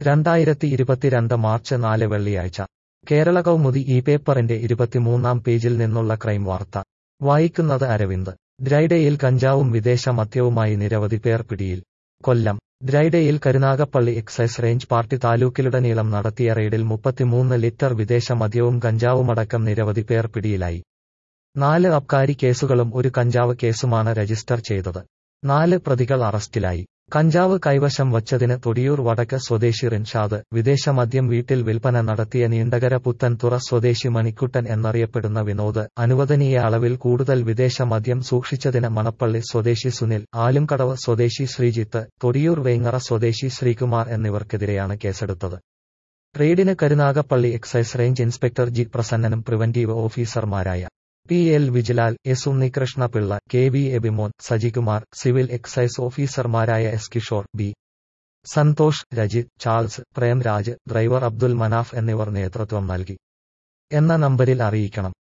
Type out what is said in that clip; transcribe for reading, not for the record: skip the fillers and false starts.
2022 March 4 വെള്ളിയാഴ്ച കേരള കൗമുദി ഈ പേപ്പറിന്റെ 23-ാം പേജിൽ നിന്നുള്ള ക്രൈം വാർത്ത. വായിക്കുന്നത് അരവിന്ദ്. ദ്രൈഡയിൽ കഞ്ചാവും വിദേശ മദ്യവുമായി നിരവധി പേർ പിടിയിൽ. കൊല്ലം. ദ്രൈഡയിൽ കരുനാഗപ്പള്ളി എക്സൈസ് റേഞ്ച് പാർട്ടി താലൂക്കിലുടനീളം നടത്തിയ റെയ്ഡിൽ 33 ലിറ്റർ വിദേശ മദ്യവും കഞ്ചാവുമടക്കം നിരവധി പേർ പിടിയിലായി. 4 അബ്കാരി കേസുകളും ഒരു കഞ്ചാവ് കേസുമാണ് രജിസ്റ്റർ ചെയ്തത്. 4 പ്രതികൾ അറസ്റ്റിലായി. കഞ്ചാവ് കൈവശം വച്ചതിന് തൊടിയൂർ വടക്ക് സ്വദേശി റിൻഷാദ്, വിദേശ മദ്യം വീട്ടിൽ വിൽപ്പന നടത്തിയ നീണ്ടകര പുത്തൻതുറ സ്വദേശി മണിക്കുട്ടൻ എന്നറിയപ്പെടുന്ന വിനോദ്, അനുവദനീയ അളവിൽ കൂടുതൽ വിദേശ മദ്യം സൂക്ഷിച്ചതിന് മണപ്പള്ളി സ്വദേശി സുനിൽ, ആലുംകടവ് സ്വദേശി ശ്രീജിത്ത്, തൊടിയൂർ വേങ്ങറ സ്വദേശി ശ്രീകുമാർ എന്നിവർക്കെതിരെയാണ് കേസെടുത്തത്. റെയ്ഡിന് Karunagappally excise range inspector G പ്രസന്നനും പ്രിവന്റീവ് ഓഫീസർമാരായ P L Vijilal, S Unnikrishnapillai, K V Abimon, Sajikumar, civil excise ഓഫീസർമാരായ S Kishore, B Santhosh, Rajith, Charles, Premraj, driver Abdul Manaf എന്നിവർ നേതൃത്വം നൽകി. എന്ന നമ്പരിൽ അറിയിക്കണം.